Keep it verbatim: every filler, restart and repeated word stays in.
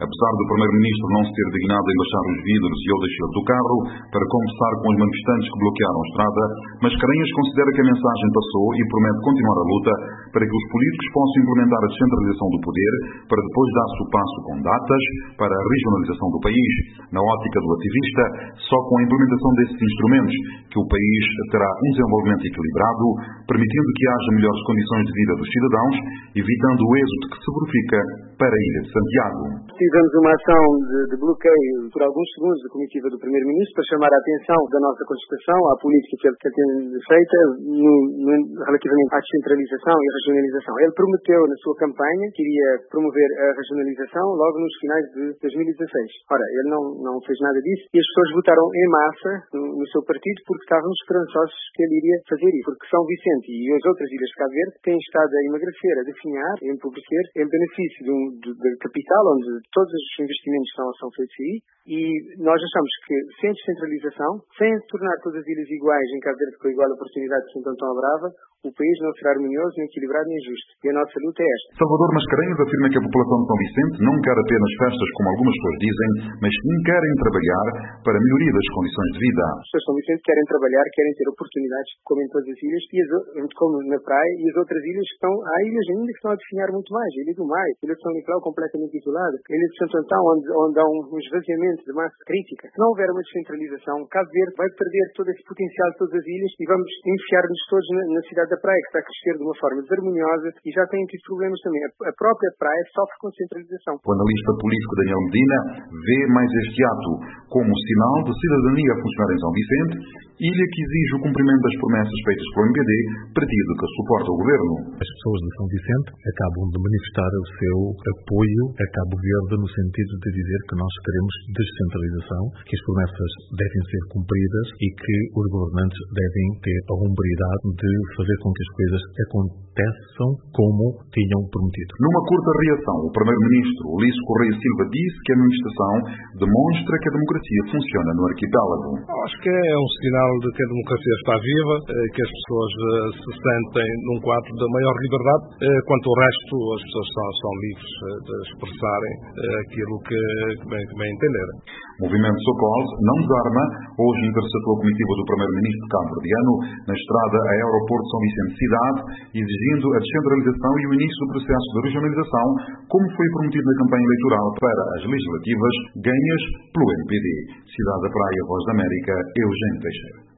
Apesar do primeiro-ministro não se ter dignado em baixar os vidros e ou descer do carro para conversar com os manifestantes que bloquearam a estrada, Mascarenhas considera que a mensagem passou e promete continuar a luta para que os políticos possam implementar a descentralização do poder, para depois dar-se o passo com datas para a regionalização do país. Na ótica do ativista, só com a implementação desses instrumentos que o país terá um desenvolvimento equilibrado, permitindo que haja melhores condições de vida dos cidadãos, evitando o êxodo que se verifica para a Ilha de Santiago. Tivemos uma ação de, de bloqueio por alguns segundos da comitiva do primeiro-ministro para chamar a atenção da nossa contestação à política que ele tem feita no, no, relativamente à descentralização e à regionalização. Ele prometeu na sua campanha que iria promover a regionalização logo nos finais de dois mil e dezasseis. Ora, ele não, não fez nada disso e as pessoas votaram em massa no, no seu partido porque estavam esperançosos que ele iria fazer isso. Porque São Vicente e as outras ilhas de Cabo Verde têm estado a emagrecer, a definhar, a empobrecer em benefício de um, de, de capital, onde todos os investimentos são, são feitos aí, e nós achamos que sem descentralização, sem tornar todas as ilhas iguais em Cabo Verde com igual oportunidade de Santo Antão à Brava, o país não será harmonioso, nem equilibrado, nem justo. E a nossa luta é esta. Salvador Mascarenhas afirma que a população de São Vicente não quer apenas festas, como algumas pessoas dizem, mas sim querem trabalhar para a melhoria das condições de vida. As pessoas de São Vicente querem trabalhar, querem ter oportunidades, como em todas as ilhas, e as, como na praia, e as outras ilhas que estão, há ilhas ainda que estão a definhar muito mais. A Ilha do Maio, a Ilha de São Nicolau completamente isolada, a Ilha de Santo Antão, onde, onde há um, um esvaziamento de massa crítica. Se não houver uma descentralização, Cabo Verde vai perder todo esse potencial de todas as ilhas e vamos enfiar-nos todos na, na cidade da praia, que está a crescer de uma forma desarmoniosa e já tem aqui problemas também. A própria praia sofre com centralização. O analista político Daniel Medina vê mais este ato como sinal de cidadania a funcionar em São Vicente, ilha que exige o cumprimento das promessas feitas pelo M P D, partido que suporta o governo. As pessoas de São Vicente acabam de manifestar o seu apoio a Cabo Verde no sentido de dizer que nós queremos descentralização, que as promessas devem ser cumpridas e que os governantes devem ter a hombridade de fazer com que as coisas aconteçam como tinham prometido. Numa curta reação, o primeiro-ministro Ulisses Correia Silva disse que a administração demonstra que a democracia funciona no arquipélago. Acho que é um sinal de que a democracia está viva, que as pessoas se sentem num quadro de maior liberdade. Quanto ao resto, as pessoas são, são livres de expressarem aquilo que bem, que bem entenderem. O movimento Socol não desarma hoje interceptou a comitiva do primeiro-ministro cabo-verdiano na estrada a aeroporto São Vicente Cidade, exigindo a descentralização e o início do processo de regionalização, como foi prometido na campanha eleitoral para as legislativas ganhas pelo M P D. Cidade da Praia, Voz da América, Eugênio Teixeira.